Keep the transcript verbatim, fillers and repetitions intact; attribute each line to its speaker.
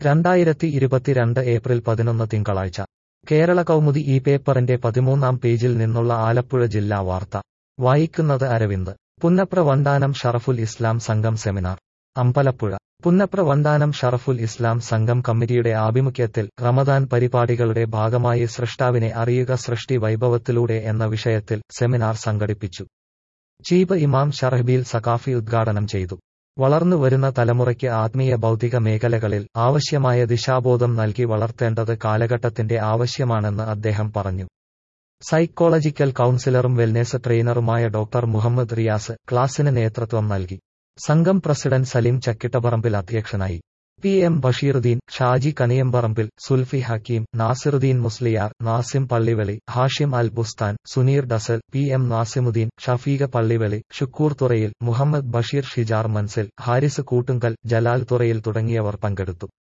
Speaker 1: രണ്ടായിരത്തി ഇരുപത്തിരണ്ട് ഏപ്രിൽ പതിനൊന്ന് തിങ്കളാഴ്ച കേരള കൗമുദി ഈ പേപ്പറിന്റെ പതിമൂന്നാം പേജിൽ നിന്നുള്ള ആലപ്പുഴ ജില്ലാ വാർത്ത വായിക്കുന്നത് അരവിന്ദ്. പുന്നപ്ര വണ്ടാനം ഷറഫുൽ ഇസ്ലാം സംഘം സെമിനാർ അമ്പലപ്പുഴ. പുന്നപ്ര വണ്ടാനം ഷറഫുൽ ഇസ്ലാം സംഘം കമ്മിറ്റിയുടെ ആഭിമുഖ്യത്തിൽ റമദാൻ പരിപാടികളുടെ ഭാഗമായി സൃഷ്ടാവിനെ അറിയുക സൃഷ്ടി വൈഭവത്തിലൂടെ എന്ന വിഷയത്തിൽ സെമിനാർ സംഘടിപ്പിച്ചു. ചീഫ് ഇമാം ഷറഹ്ബീൽ സഖാഫി ഉദ്ഘാടനം ചെയ്തു. വളർന്നു വരുന്ന തലമുറയ്ക്ക് ആത്മീയ ഭൗതിക മേഖലകളിൽ ആവശ്യമായ ദിശാബോധം നൽകി വളർത്തേണ്ടത് കാലഘട്ടത്തിന്റെ ആവശ്യമാണെന്ന് അദ്ദേഹം പറഞ്ഞു. സൈക്കോളജിക്കൽ കൗൺസിലറും വെൽനെസ് ട്രെയിനറുമായ ഡോക്ടർ മുഹമ്മദ് റിയാസ് ക്ലാസിന് നേതൃത്വം നൽകി. സംഘം പ്രസിഡന്റ് സലീം ചക്കിട്ടപറമ്പിൽ അധ്യക്ഷനായി. P M Basheeruddeen, Shaji Kaniyamparambil, Sulfi Hakkim, Nasiruddin Musliyar, Nasim Pallively, Hashim Al Bustan, Suneer Dasal, P M Nasimuddin, Shafeeqa Pallively, Shukkur Thurayil, Muhammad Basheer, Shijar Manzil, Haris Koottunkal, Jalal Thurayil തുടങ്ങിയവർ പങ്കെടുത്തു.